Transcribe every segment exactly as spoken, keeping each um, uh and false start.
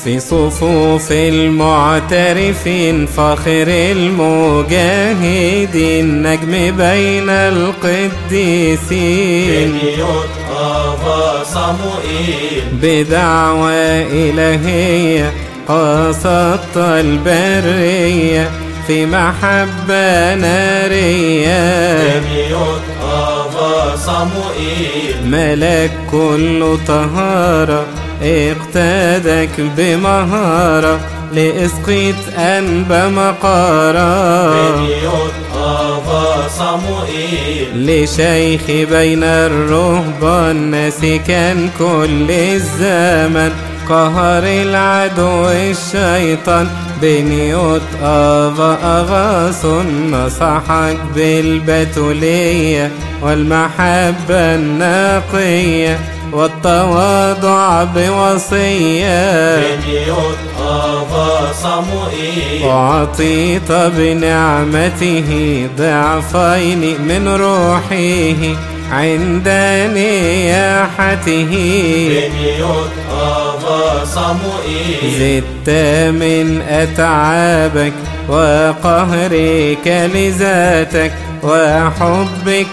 في صفوف المعترفين فاخر المجاهدين نجم بين القديسين بنيوت أبا صموئيل بدعوى إلهية قصدت البرية في محبة نارية بنيوت أبا صموئيل ملك كل طهارة اقتادك بمهارة لإسقيط أنبا مقارا بنيوت أبا صموئيل لشيخ بين الرهبان ناسكا كل الزمن قهر العدو الشيطان بنيوت أبا أغاثون نصحك بالبتولية والمحبة النقية والتواضع بوصية بنيوت أبا صموئيل أعطيت بنعمته ضعفين من روحه عند نياحته بنيوت أبا صموئيل زدت من أتعابك وقهرك لذاتك وحبك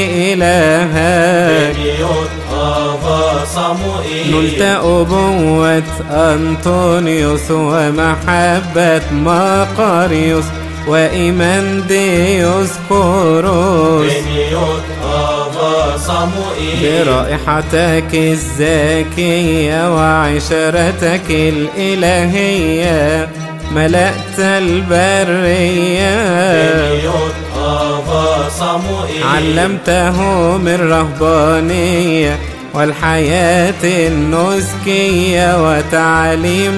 لإلهك بنيوت أبا صموئيل نلت أبوة أنطونيوس ومحبة مقاريوس وإيمان ديوسكوروس بنيوت أبا صموئيل برائحتك الزاكية وعشرتك الإلهية ملأت البرية بنيوت أبا صموئيل علمته من رهبانية والحياة النسكية وتعليم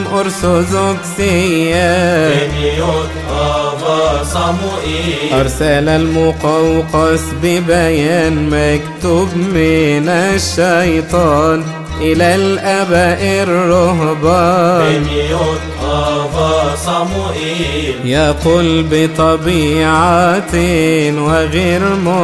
أرثوذكسية بنيوت أبا صموئيل أرسل المقوقس ببيان مكتوب من الشيطان إلى الآباء الرهبان بنيوت أبا صموئيل يقول بطبيعة وغير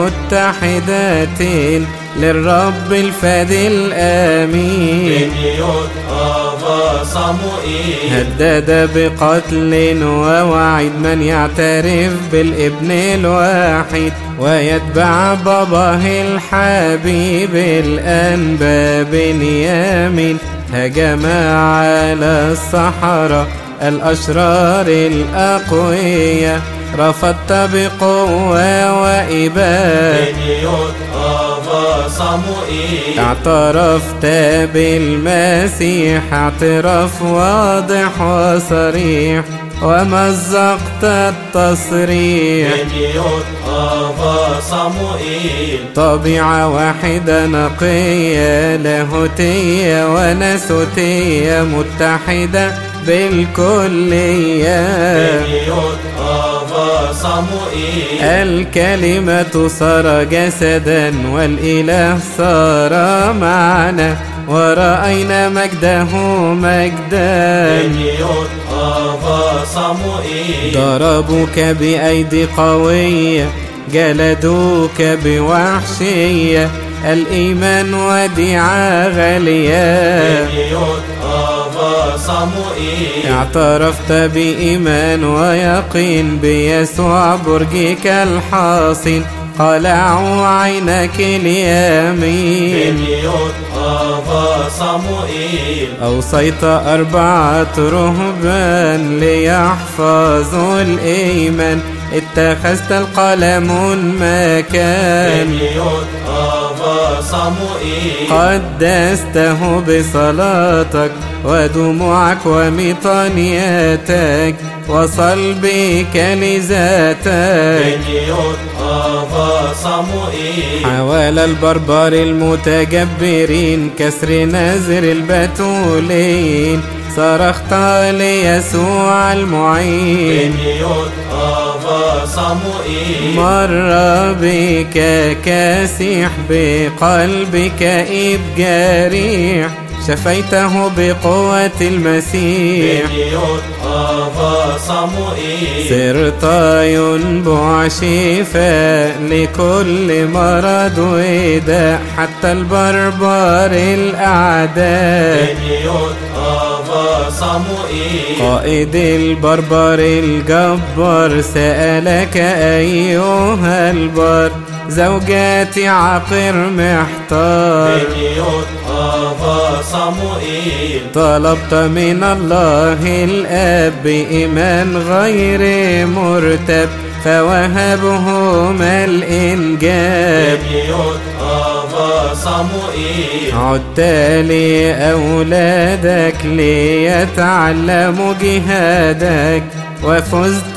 متحدات للرب الفادي الآمين بنيوت أبا صموئيل هدد بقتل ووعد من يعترف بالابن الواحد ويتبع باباه الحبيب الأنبا بنيامين هجم على الصحراء الأشرار الأقوياء رفضت بقوة وإباء بنيوت أبا صموئيل اعترفت بالمسيح اعتراف واضح وصريح ومزقت التصريح بنيوت أبا صموئيل طبيعة واحدة نقية لاهوتية وناسوتية متحدة بالكلية بنيوت أبا صموئيل الكلمة صار جسدا والإله صار معنا ورأينا مجده مجدا بنيوت أبا صموئيل ضربوك بأيدي قوية جلدوك بوحشية الإيمان وديعة غالية بنيوت أبا صموئيل اعترفت بإيمان ويقين بيسوع برجك الحاصن قلعوا عينك اليمين بنيوت أبا صموئيل أوصيت أربعة رهبان ليحفظوا الإيمان اتخذت القلم مكان بنيوت أبا صموئيل قدسته بصلاتك ودموعك ومطانياتك وصلبك لذاتك بنيوت أبا صموئيل حوال البربر المتجبرين كسر نازر البتولين صرخت ليسوع المعين بنيوت أبا صموئيل مر بك كاسح بقلبك إذ جريح شفيته بقوة المسيح بنيوت أبا صموئيل صرت ينبع شفاء لكل مرض وداء حتى البربر الأعداء بنيوت أبا أبا صموئيل قائد البربر الجبار سألك أيها البر زوجاتي عقر محتار بنيوت أبا صموئيل طلبت من الله الأب إيمان غير مرتب فوهبهما الإنجاب بنيوت أبا صموئيل عدت لأولادك ليتعلموا جهادك وفزت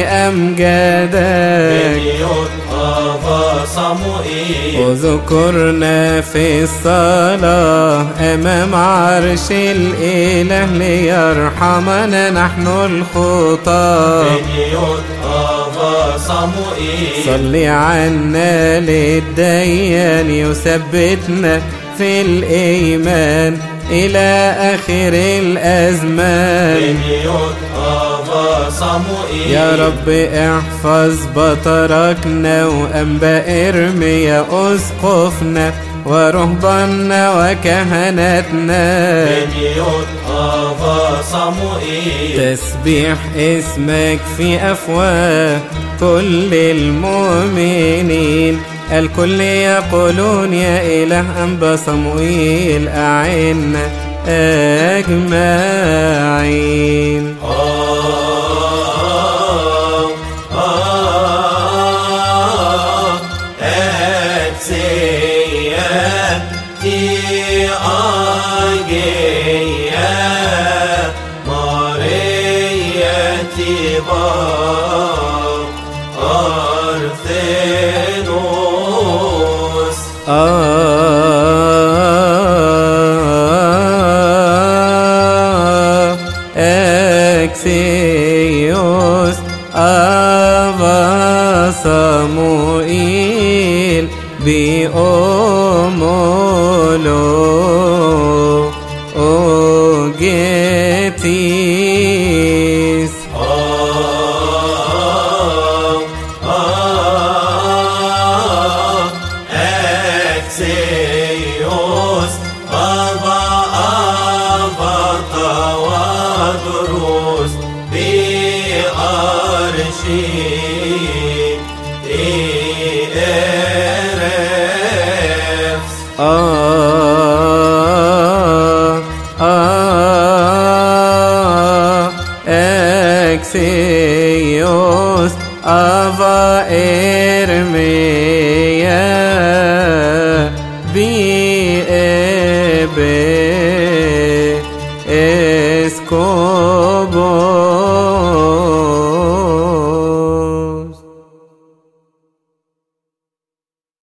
بأمجادك بنيوت أبا صموئيل وذكرنا في الصلاة أمام عرش الإله ليرحمنا نحن الخطاة بنيوت أبا صموئيل صلي عنا للديان يثبتنا في الإيمان إلى آخر الأزمان بنيوت أبا صموئيل يا رب احفظ بطركنا وأنبا إرميا أسقفنا ورهباننا وكهنتنا بنيوت أبا صموئيل تسبيح اسمك في أفواه كل المؤمنين الكل يقولون يا إله أنبا صموئيل أعنا أجمعين. آه أكسيوس أبا صموئيل بأمولو أوجيتيس أكسيوس أبا أبا توادروس بأرشي إيرفس آه آه أكسيوس أبا إرميا بي إبي إسكو